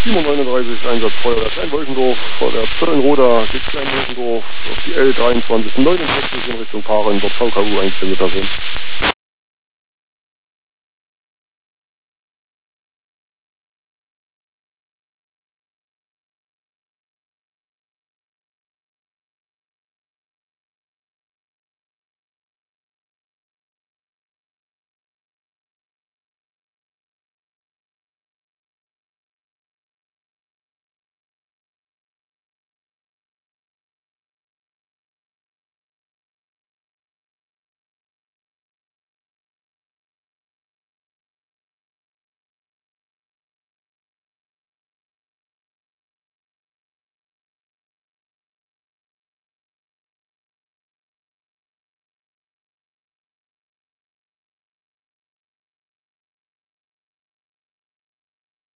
7:39 Einsatz Feuerwehr Kleinwolkendorf vor der Zöllenroda geht Kleinwolkendorf auf die L2349 in Richtung Paaren, dort VKU 1 Kilometer sind.